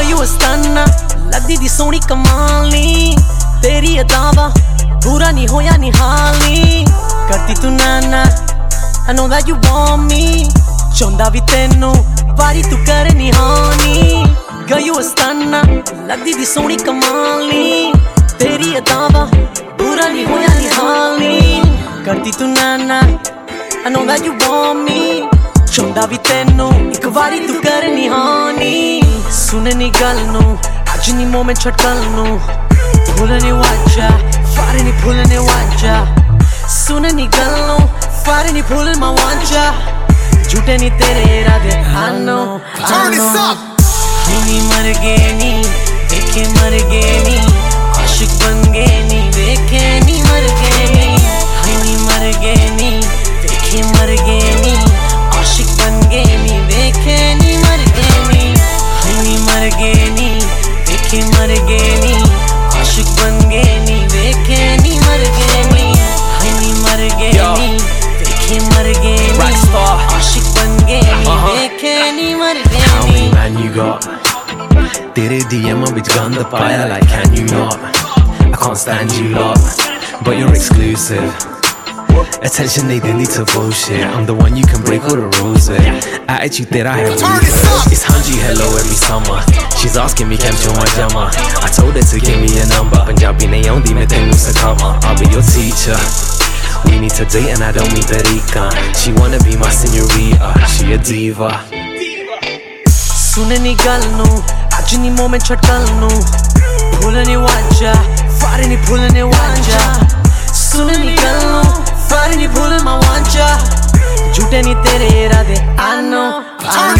गयू Astana लगदी दी सोहनी कमाल नी तेरी अदावा पूरा नहीं होया निहाल नी करती तू नाना I know that you want me चाहंदा भी तेनू वारी तू करे नी हानी गयू अस्ताना लगदी दी सोहनी कमाल नी तेरी अदावा पूरा नहीं होया निहाल नी करती तू नाना I know that you want me चाहंदा भी तेनू एक वारी तू करे नी हानी सुने नी गल नू अज नी मोह में छटकल नू भूलने वाजा फारे नी भूलने वाजा सुने नी गल नू फारे नी भूल मा वाजा झूठे नी तेरे इरादे I know नी मर गए नी देखे मर गए नी आशिक बन गए नी देखे नी मर गए नी मर गए नी देखे मर गए नी आशिक बन गए नी देखे नी मर गए नी मर गए नी देखे मर गए नी आशिक बन गए नी देखे नी मर गए नी मर गए नी देखे मर गए नी आशिक बन गए नी देखे नी मर गए How many man you got? तेरे DM विच गंद पाया like can you not? I can't stand you lot, but you're exclusive. Attention they need to bullshit. I'm the one you can break all the rules with. Attitude that I have with. It's Hanji hello every summer. She's asking me can show my jama. I told her to give me a number. Punjabi nahi aaundi main tenu sikhama. I'll be your teacher. We need to date and I don't mean Tariqa. She wanna be my señorita. She a diva. सुने नी गल नू अज नी मोह में छटकल नू भूलने वाजा फारे नी भूलने वाजा सुने नी गल नू फारे नी भूल मा वाजा झूठे नी तेरे इरादे I know